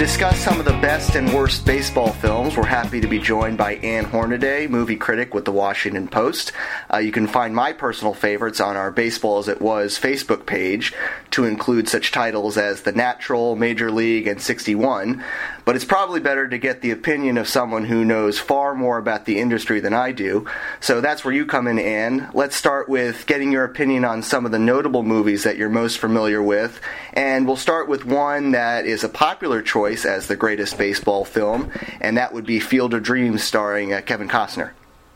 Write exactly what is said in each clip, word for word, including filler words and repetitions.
discuss some of the best and worst baseball films, we're happy to be joined by Ann Hornaday, movie critic with the Washington Post. Uh, you can find my personal favorites on our Baseball As It Was Facebook page, to include such titles as The Natural, Major League, and sixty-one. But it's probably better to get the opinion of someone who knows far more about the industry than I do. So that's where you come in, Ann. Let's start with getting your opinion on some of the notable movies that you're most familiar with. And we'll start with one that is a popular choice as the greatest baseball film, and that would be Field of Dreams, starring uh, Kevin Costner.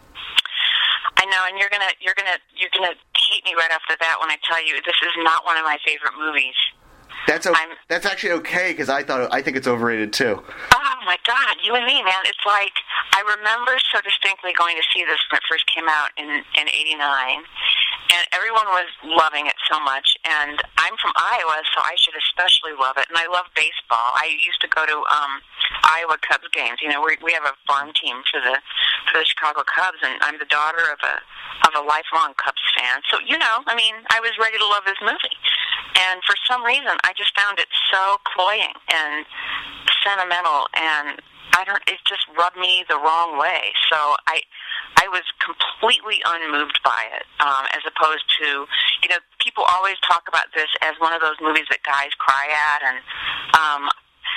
I know, and you're gonna you're gonna you're gonna hate me right off the bat when I tell you this is not one of my favorite movies. That's okay. That's actually okay, because I thought I think it's overrated too. Oh my God, you and me, man! It's like I remember so distinctly going to see this when it first came out in in eighty-nine, and everyone was loving it so much. And I'm from Iowa, so I should especially love it. And I love baseball. I used to go to um, Iowa Cubs games. You know, we we have a farm team for the for the Chicago Cubs, and I'm the daughter of a of a lifelong Cubs fan. So you know, I mean, I was ready to love this movie. And for some reason, I just found it so cloying and sentimental, and I don't. It just rubbed me the wrong way. So I, I was completely unmoved by it, um, as opposed to, you know, people always talk about this as one of those movies that guys cry at, and um,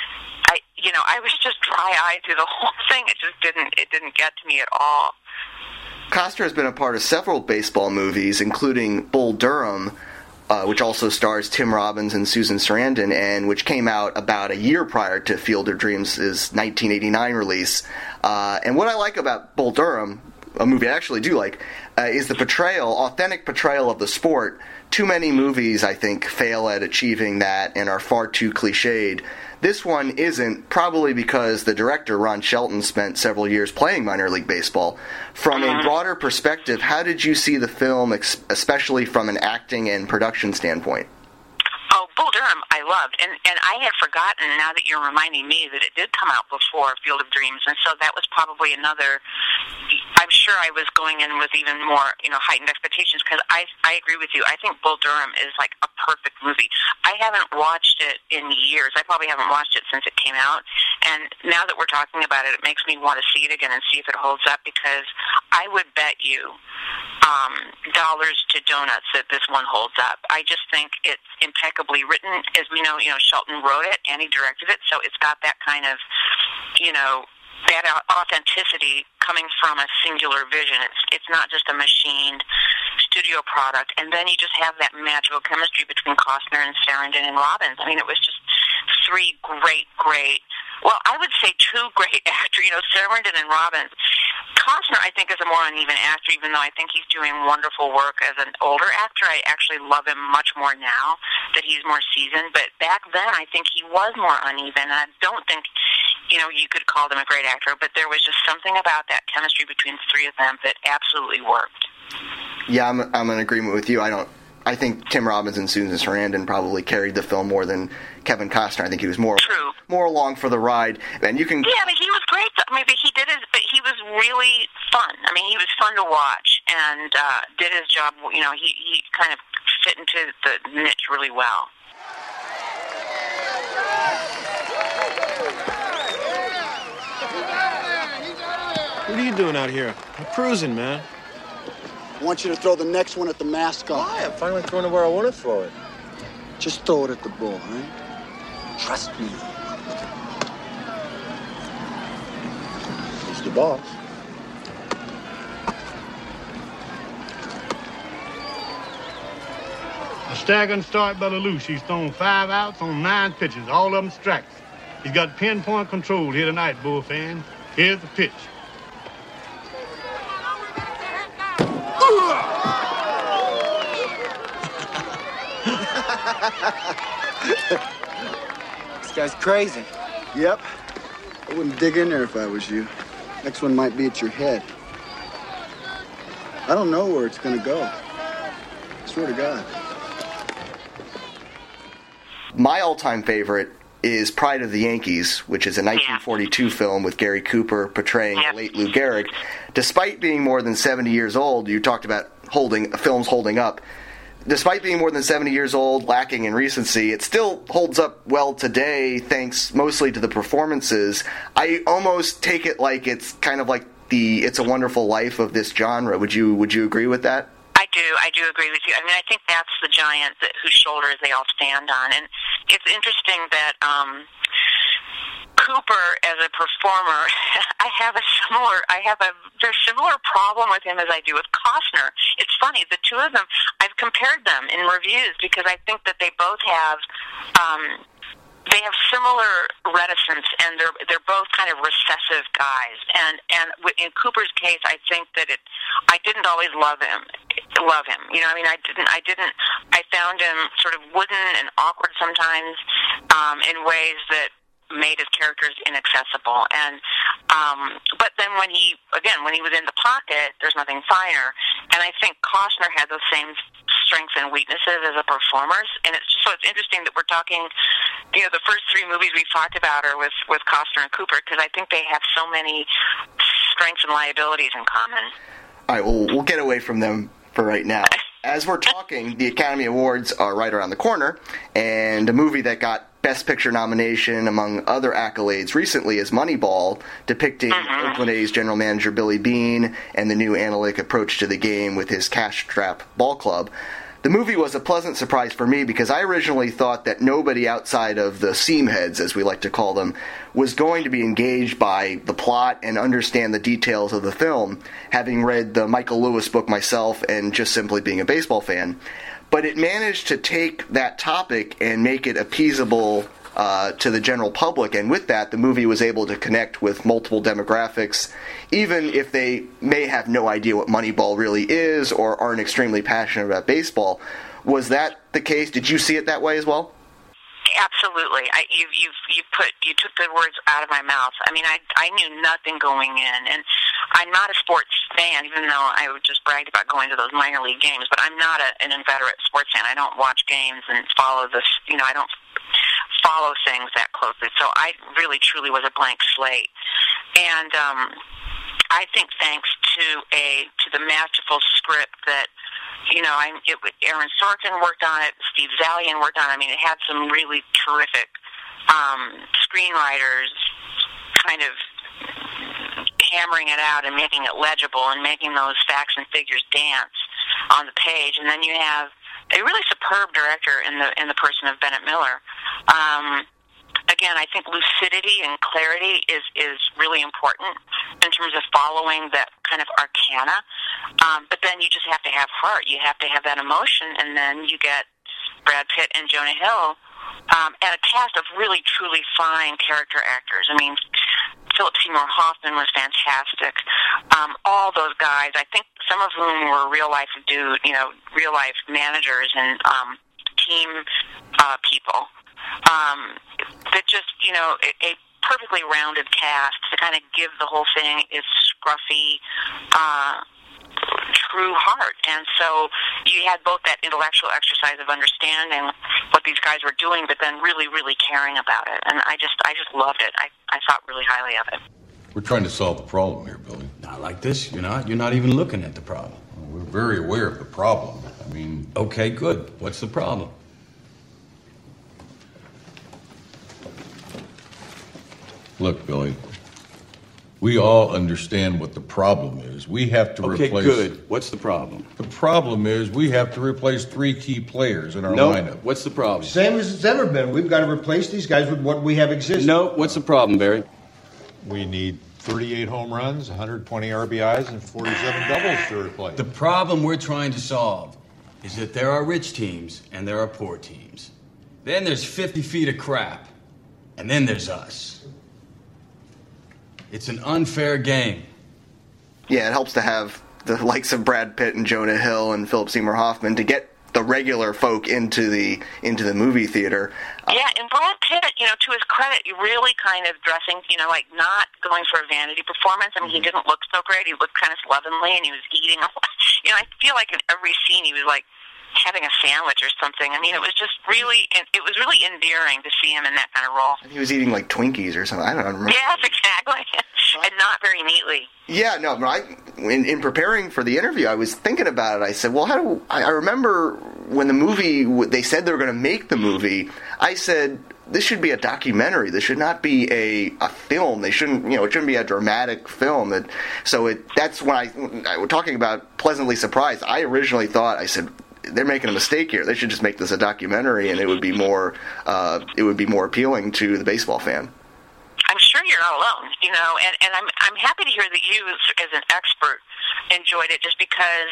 I, you know, I was just dry-eyed through the whole thing. It just didn't. It didn't get to me at all. Costner has been a part of several baseball movies, including Bull Durham, Uh, which also stars Tim Robbins and Susan Sarandon, and which came out about a year prior to Field of Dreams' nineteen eighty-nine release. Uh, and what I like about Bull Durham, a movie I actually do like, uh, is the portrayal, authentic portrayal of the sport. Too many movies, I think, fail at achieving that and are far too cliched. This one isn't, probably because the director, Ron Shelton, spent several years playing minor league baseball. From a broader perspective, how did you see the film, especially from an acting and production standpoint? Oh, Bull Durham, I loved, and and I had forgotten, now that you're reminding me, that it did come out before Field of Dreams, and so that was probably another. I'm sure I was going in with even more, you know, heightened expectations, because I I agree with you. I think Bull Durham is like a perfect movie. I haven't watched it in years. I probably haven't watched it since it came out, and now that we're talking about it, it makes me want to see it again and see if it holds up, because I would bet you um, dollars to donuts that this one holds up. I just think it's impeccably written. As we know, you know, Shelton wrote it and he directed it, so it's got that kind of, you know, that authenticity coming from a singular vision. It's it's not just a machined studio product. And then you just have that magical chemistry between Costner and Sarandon and Robbins. I mean, it was just three great, great, well, I would say two great actors, you know, Sarandon and Robbins. Costner, I think, is a more uneven actor, even though I think he's doing wonderful work as an older actor. I actually love him much more now that he's more seasoned. But back then, I think he was more uneven. I don't think, you know, you could call him a great actor, but there was just something about that chemistry between the three of them that absolutely worked. Yeah, I'm I'm in agreement with you. I don't. I think Tim Robbins and Susan Sarandon probably carried the film more than Kevin Costner. I think he was more True. more along for the ride. And you can. Yeah, I mean, he was great. I mean, but he did his. But he was really fun. I mean, he was fun to watch and uh, did his job. You know, he he kind of fit into the niche really well. What are you doing out here? I'm cruising, man. I want you to throw the next one at the mascot. Why? I'm finally throwing it where I want to throw it. Just throw it at the bull, huh? Trust me. He's the boss. A staggering start by Lelouch. He's thrown five outs on nine pitches, all of them strikes. He's got pinpoint control here tonight, Bull fans. Here's the pitch. This guy's crazy. Yep. I wouldn't dig in there if I was you. Next one might be at your head. I don't know where it's going to go. I swear to God. My all-time favorite is Pride of the Yankees, which is a nineteen forty-two yeah. film with Gary Cooper portraying yeah. the late Lou Gehrig. Despite being more than seventy years old, you talked about holding films holding up. despite being more than seventy years old, lacking in recency, it still holds up well today, thanks mostly to the performances. I almost take it like it's kind of like the It's a Wonderful Life of this genre. Would you would you agree with that? I do. I do agree with you. I mean, I think that's the giant that, whose shoulders they all stand on. And it's interesting that um, Cooper, as a performer, I have a similar, I have a very similar problem with him as I do with Costner. It's funny, the two of them, I've compared them in reviews because I think that they both have, um, they have similar reticence, and they're they're both kind of recessive guys. And and in Cooper's case, I think that it, I didn't always love him, love him. You know, I mean, I didn't, I didn't, I found him sort of wooden and awkward sometimes, um, in ways that made his characters inaccessible. And um, but then when he, again, when he was in the pocket, there's nothing finer. And I think Costner had those same strengths and weaknesses as a performer. And it's just so it's interesting that we're talking, you know, the first three movies we've talked about are with, with Costner and Cooper, because I think they have so many strengths and liabilities in common. All right, well, we'll get away from them for right now. As we're talking, the Academy Awards are right around the corner, and a movie that got Best Picture nomination, among other accolades recently, is Moneyball, depicting mm-hmm. Oakland A's general manager Billy Beane and the new analytic approach to the game with his cash-strapped ball club. The movie was a pleasant surprise for me because I originally thought that nobody outside of the seamheads, as we like to call them, was going to be engaged by the plot and understand the details of the film, having read the Michael Lewis book myself and just simply being a baseball fan. But it managed to take that topic and make it appeasable uh, to the general public, and with that, the movie was able to connect with multiple demographics, even if they may have no idea what Moneyball really is or aren't extremely passionate about baseball. Was that the case? Did you see it that way as well? Absolutely. I, you, you, you put you took the words out of my mouth. I mean, I, I knew nothing going in, and I'm not a sports fan, even though I just bragged about going to those minor league games. But I'm not a, an inveterate sports fan. I don't watch games and follow this. You know, I don't follow things that closely. So I really, truly was a blank slate, and um, I think thanks to a to the masterful script that. You know, I, it, Aaron Sorkin worked on it, Steve Zalian worked on it. I mean, it had some really terrific um, screenwriters kind of hammering it out and making it legible and making those facts and figures dance on the page. And then you have a really superb director in the in the person of Bennett Miller. Um, again, I think lucidity and clarity is, is really important in terms of following that kind of arcana. Um, but then you just have to have heart. You have to have that emotion, and then you get Brad Pitt and Jonah Hill, um, and a cast of really, truly fine character actors. I mean, Philip Seymour Hoffman was fantastic. Um, all those guys, I think some of whom were real-life dude, you know, real-life managers and um, team uh, people. Um, that just, you know, a, a perfectly rounded cast to kind of give the whole thing its scruffy, uh, true heart. And so you had both that intellectual exercise of understanding what these guys were doing, but then really, really caring about it. And I just, I just loved it. I, I thought really highly of it. We're trying to solve the problem here, Billy. Not like this. You're not. You're not even looking at the problem. Well, we're very aware of the problem. I mean... Okay, good. What's the problem? Look, Billy, we all understand what the problem is. We have to okay, replace... Okay, good. What's the problem? The problem is we have to replace three key players in our no. lineup. What's the problem? Same as it's ever been. We've got to replace these guys with what we have existing. No. What's the problem, Barry? We need thirty-eight home runs, one hundred twenty R B Is, and forty-seven doubles to replace. The problem we're trying to solve is that there are rich teams and there are poor teams. Then there's fifty feet of crap. And then there's us. It's an unfair game. Yeah, it helps to have the likes of Brad Pitt and Jonah Hill and Philip Seymour Hoffman to get the regular folk into the into the movie theater. Uh, yeah, and Brad Pitt, you know, to his credit, he really kind of dressing, you know, like not going for a vanity performance. I mean, mm-hmm. he didn't look so great. He looked kind of slovenly, and he was eating. You know, I feel like in every scene he was like having a sandwich or something. I mean, it was just really, it was really endearing to see him in that kind of role. He was eating like Twinkies or something. I don't remember. Yes, exactly. And not very neatly. Yeah, no, but I, in, in preparing for the interview, I was thinking about it. I said, well, how do I, I remember when the movie, they said they were going to make the movie, I said, this should be a documentary. This should not be a, a film. They shouldn't, you know, it shouldn't be a dramatic film. That, so it, that's when I, when I, we're talking about pleasantly surprised. I originally thought, I said, they're making a mistake here. They should just make this a documentary, and it would be more, uh, it would be more appealing to the baseball fan. I'm sure you're not alone, you know, and, and I'm I'm happy to hear that you, as, as an expert, enjoyed it, just because,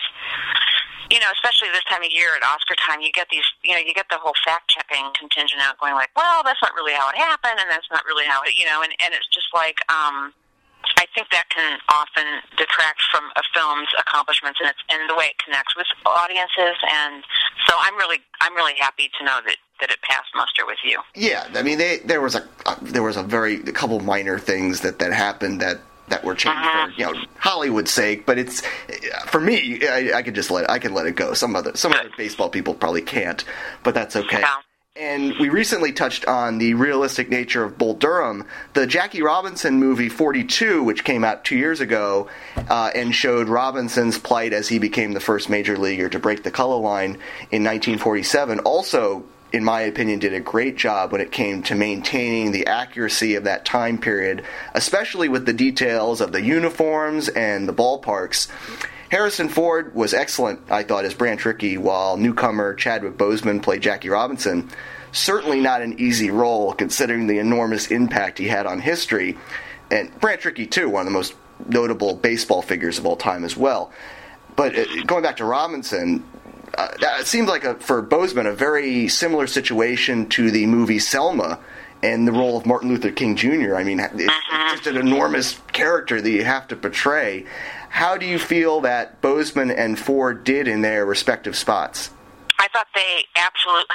you know, especially this time of year at Oscar time, you get these, you know, you get the whole fact-checking contingent out going like, well, that's not really how it happened, and that's not really how it, you know, and, and it's just like, um, I think that can often detract from a film's accomplishments and, it's, and the way it connects with audiences, and so I'm really, I'm really happy to know that, that it passed muster with you. Yeah, I mean, they, there was a, uh, there was a very, a couple minor things that, that happened that, that were changed uh-huh. for, you know, Hollywood's sake, but it's, for me, I, I could just let it, I can let it go. Some other, some other baseball people probably can't, but that's okay. Yeah. And we recently touched on the realistic nature of Bull Durham. The Jackie Robinson movie forty-two, which came out two years ago, uh, and showed Robinson's plight as he became the first major leaguer to break the color line in nineteen forty-seven, also, in my opinion, did a great job when it came to maintaining the accuracy of that time period, especially with the details of the uniforms and the ballparks. Harrison Ford was excellent, I thought, as Branch Rickey, while newcomer Chadwick Boseman played Jackie Robinson. Certainly not an easy role, considering the enormous impact he had on history. And Branch Rickey, too, one of the most notable baseball figures of all time as well. But uh, going back to Robinson, uh, it seemed like, a, for Boseman, a very similar situation to the movie Selma and the role of Martin Luther King Junior I mean, it's, it's just an enormous character that you have to portray. How do you feel that Boseman and Ford did in their respective spots? I thought they absolutely.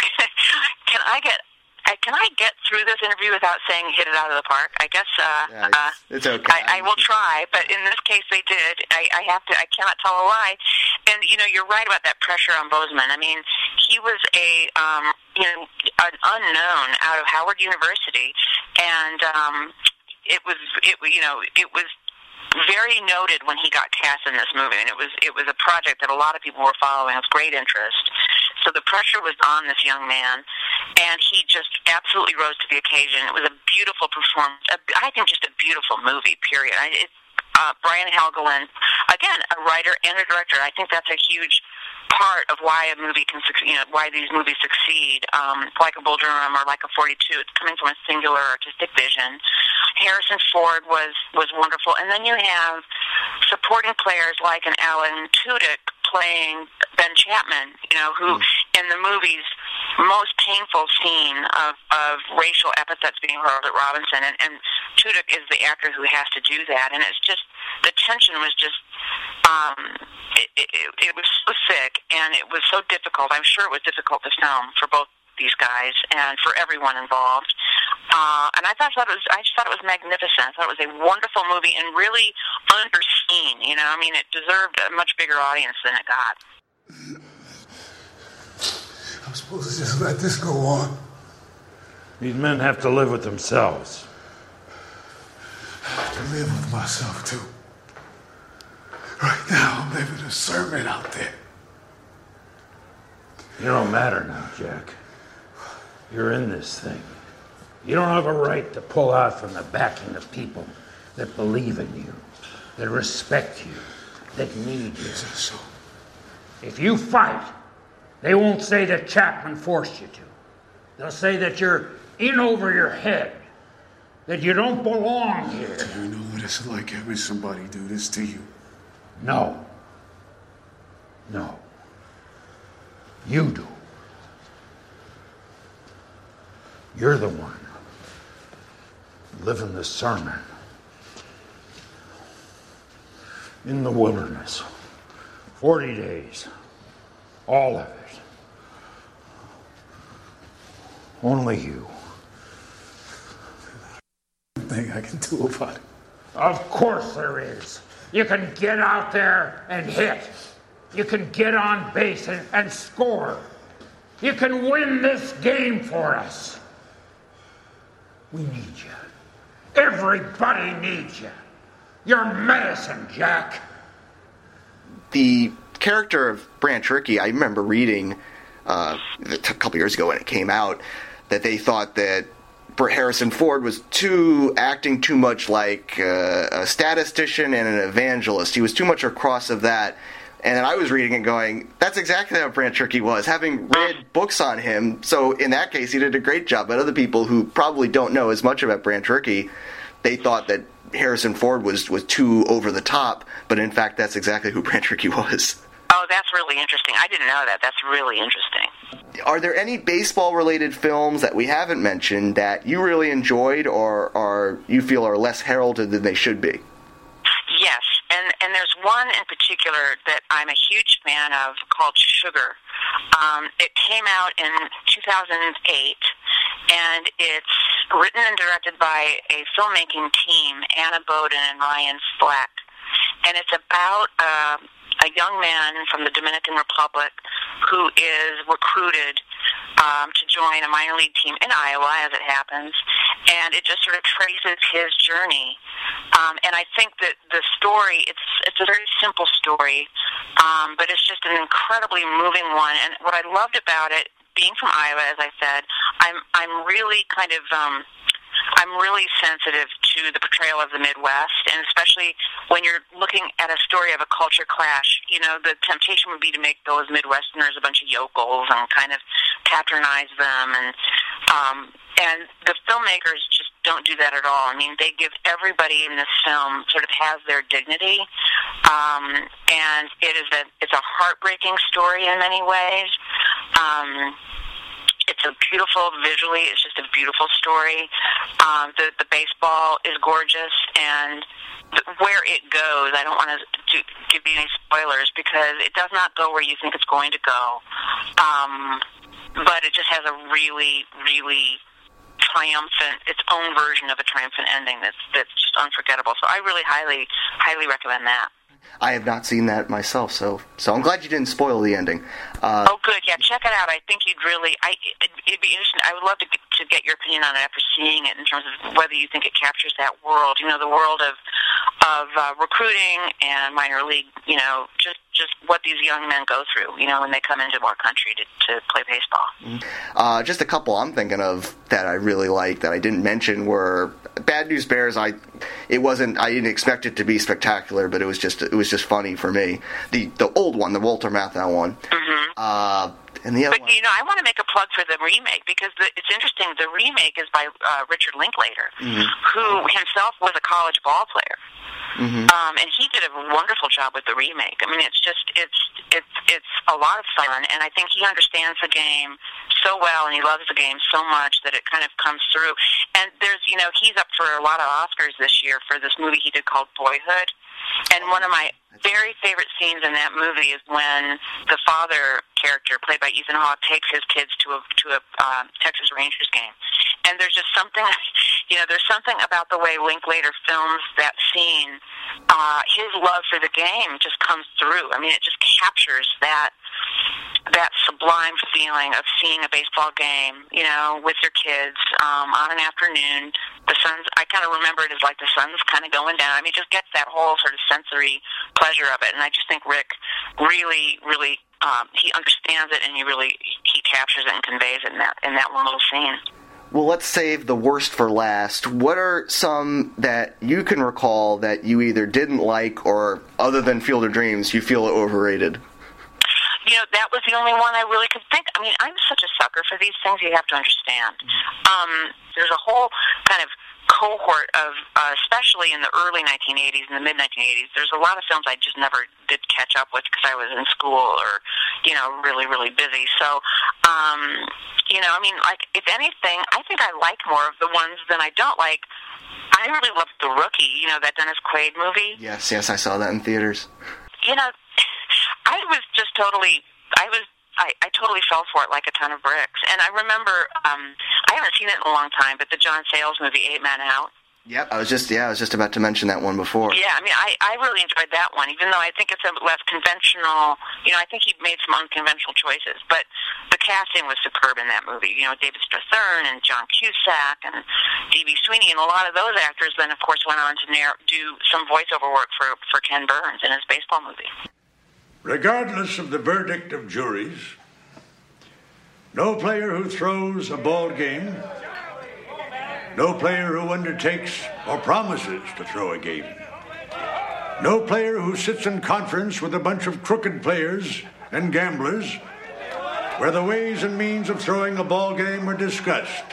Can I get? Can I get through this interview without saying "hit it out of the park"? I guess. Uh, yeah, it's, uh, it's okay. I, I will try, but in this case, they did. I, I have to. I cannot tell a lie. And you know, you're right about that pressure on Boseman. I mean, he was a um, you know an unknown out of Howard University, and um, it was it you know it was. very noted when he got cast in this movie, and it was it was a project that a lot of people were following with great interest. So the pressure was on this young man, and he just absolutely rose to the occasion. It was a beautiful performance. A, I think just a beautiful movie, period. I, it, uh, Brian Helgeland, again, a writer and a director. I think that's a huge part of why a movie can succeed, you know, why these movies succeed, um, like a Bull Durham or like a forty-two. It's coming from a singular artistic vision. Harrison Ford was, was wonderful. And then you have supporting players like an Alan Tudyk playing Ben Chapman, you know, who in the movie's most painful scene of, of racial epithets being hurled at Robinson, and, and Tudyk is the actor who has to do that. And it's just, the tension was just, um, it, it, it was so thick, and it was so difficult. I'm sure it was difficult to film for both these guys and for everyone involved. Uh, and I thought, thought it was, I just thought it was magnificent. I thought it was a wonderful movie and really underseen. You know, I mean, it deserved a much bigger audience than it got. I'm supposed to just let this go on. These men have to live with themselves. I have to live with myself, too. Right now, I'm living a sermon out there. You don't matter now, Jack. You're in this thing. You don't have a right to pull out from the backing of people that believe in you, that respect you, that need you. So, if you fight, they won't say that Chapman forced you to. They'll say that you're in over your head, that you don't belong here. Do you know what it's like having somebody do this to you? No. No. You do. You're the one living the sermon in the wilderness. Forty days. All of it. Only you. Nothing I can do about it. Of course there is. You can get out there and hit. You can get on base and, and score. You can win this game for us. We need you. Everybody needs you. You're medicine, Jack. The character of Branch Rickey, I remember reading uh, a couple years ago when it came out that they thought that Harrison Ford was too acting too much like uh, a statistician and an evangelist. He was too much across of that. And then I was reading and going, that's exactly how Branch Rickey was, having read books on him. So in that case, he did a great job. But other people who probably don't know as much about Branch Rickey, they thought that Harrison Ford was, was too over the top. But in fact, that's exactly who Branch Rickey was. Oh, that's really interesting. I didn't know that. That's really interesting. Are there any baseball-related films that we haven't mentioned that you really enjoyed or, or you feel are less heralded than they should be? Yes, and, and there's one in particular that I'm a huge fan of called Sugar. Um, it came out in two thousand eight, and it's written and directed by a filmmaking team, Anna Boden and Ryan Fleck. And it's about uh, a young man from the Dominican Republic who is recruited um, to join a minor league team in Iowa, as it happens, and it just sort of traces his journey. Um, and I think that the story, it's it's a very simple story, um, but it's just an incredibly moving one. And what I loved about it, being from Iowa, as I said, I'm I'm really kind of um, I'm really sensitive to the portrayal of the Midwest, and especially when you're looking at a story of a culture clash. You know, the temptation would be to make those Midwesterners a bunch of yokels and kind of patronize them, and um, and the filmmakers just don't do that at all. I mean, they give everybody in this film sort of has their dignity, um, and it is a it's a heartbreaking story in many ways. Um, It's a beautiful, visually, it's just a beautiful story. Um, the, the baseball is gorgeous, and th- where it goes, I don't want to give you any spoilers because it does not go where you think it's going to go. Um, but it just has a really, really triumphant, its own version of a triumphant ending that's that's just unforgettable. So I really highly, highly recommend that. I have not seen that myself, so so I'm glad you didn't spoil the ending. Uh, oh, good. Yeah, check it out. I think you'd really. I it, it'd be interesting. I would love to get, to get your opinion on it after seeing it, in terms of whether you think it captures that world. You know, the world of of uh, recruiting and minor league. You know, just just what these young men go through. You know, when they come into our country to to play baseball. Uh, just a couple I'm thinking of that I really like that I didn't mention were Bad News Bears. I it wasn't. I didn't expect it to be spectacular, but it was just it was just funny for me. The the old one, the Walter Matthau one. Mm-hmm. Uh, and the other but, you know, I want to make a plug for the remake because the, it's interesting. The remake is by uh, Richard Linklater, mm-hmm. who himself was a college ball player. Mm-hmm. Um, and he did a wonderful job with the remake. I mean, it's just, it's, it's, it's a lot of fun, and I think he understands the game so well, and he loves the game so much that it kind of comes through. And there's, you know, he's up for a lot of Oscars this year for this movie he did called Boyhood. And one of my very favorite scenes in that movie is when the father character, played by Ethan Hawke, takes his kids to a to a uh, Texas Rangers game. And there's just something, you know, there's something about the way Linklater films that scene. Uh, his love for the game just comes through. I mean, it just captures that that sublime feeling of seeing a baseball game, you know, with your kids um, on an afternoon. The sun's, I kind of remember it as like the sun's kind of going down. I mean, it just gets that whole sort of sensory pleasure of it. And I just think Rick really, really, um, he understands it, and he really, he captures it and conveys it in that, in that one little scene. Well, let's save the worst for last. What are some that you can recall that you either didn't like or, other than Field of Dreams, you feel overrated? You know, that was the only one I really could think. I mean, I'm such a sucker for these things, you have to understand. Um, there's a whole kind of cohort of, uh, especially in the early nineteen eighties and the mid nineteen eighties, there's a lot of films I just never did catch up with because I was in school or, you know, really, really busy. So, um, you know, I mean, like, if anything, I think I like more of the ones than I don't like. I really loved The Rookie, you know, that Dennis Quaid movie. Yes, yes, I saw that in theaters. You know, I was just totally, I was, I, I totally fell for it like a ton of bricks. And I remember, um, I haven't seen it in a long time, but the John Sayles movie, Eight Men Out. Yep, I was just, yeah, I was just about to mention that one before. Yeah, I mean, I, I really enjoyed that one, even though I think it's a less conventional, you know, I think he made some unconventional choices, but the casting was superb in that movie. You know, David Strathairn and John Cusack and D B Sweeney, and a lot of those actors then, of course, went on to narr- do some voiceover work for, for Ken Burns in his baseball movie. Regardless of the verdict of juries, no player who throws a ball game, no player who undertakes or promises to throw a game, no player who sits in conference with a bunch of crooked players and gamblers where the ways and means of throwing a ball game are discussed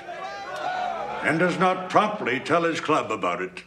and does not promptly tell his club about it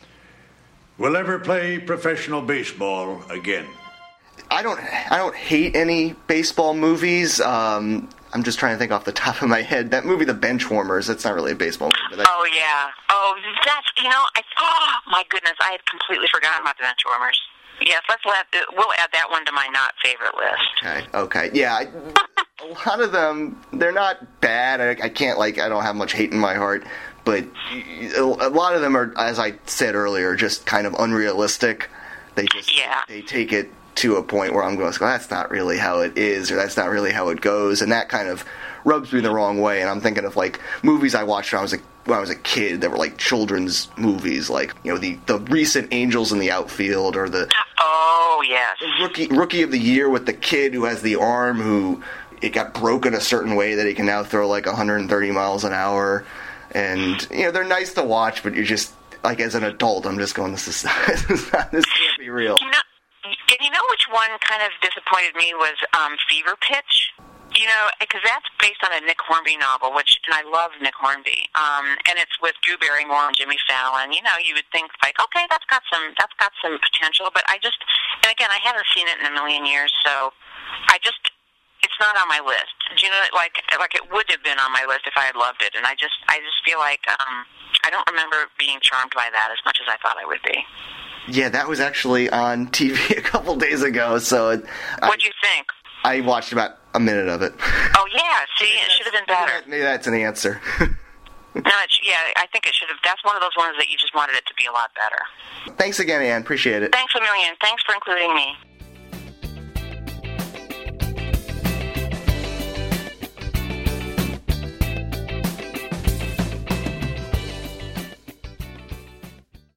will ever play professional baseball again. I don't I don't hate any baseball movies. Um, I'm just trying to think off the top of my head. That movie, The Benchwarmers, that's not really a baseball movie. But oh, yeah. Oh, that's, you know, I, oh, my goodness, I had completely forgotten about The Benchwarmers. Yes, let's let, we'll add that one to my not favorite list. Okay, okay. Yeah, I, a lot of them, they're not bad. I, I can't, like, I don't have much hate in my heart. But a lot of them are, as I said earlier, just kind of unrealistic. They just, yeah. they take it to a point where I'm going, well, that's not really how it is, or that's not really how it goes, and that kind of rubs me the wrong way. And I'm thinking of, like, movies I watched when I was a, when I was a kid that were, like, children's movies, like, you know, the, the recent Angels in the Outfield, or the... Oh, yes. The rookie, rookie of the Year with the kid who has the arm who it got broken a certain way that he can now throw, like, one hundred thirty miles an hour. And, you know, they're nice to watch, but you're just, like, as an adult, I'm just going, this is this, is not, this can't be real. You know, and you know which one kind of disappointed me was um, Fever Pitch? You know, because that's based on a Nick Hornby novel, which, and I love Nick Hornby, um, and it's with Drew Barrymore and Jimmy Fallon. You know, you would think, like, okay, that's got some, that's got some potential, but I just, and again, I haven't seen it in a million years, so I just, it's not on my list. Do you know, like, like it would have been on my list if I had loved it, and I just, I just feel like um, I don't remember being charmed by that as much as I thought I would be. Yeah, that was actually on T V a couple days ago. So, it, what'd you think? I watched about a minute of it. Oh yeah, see, it should have been better. Maybe, that, maybe that's an answer. no, it's, yeah, I think it should have. That's one of those ones that you just wanted it to be a lot better. Thanks again, Ann. Appreciate it. Thanks a million. Thanks for including me.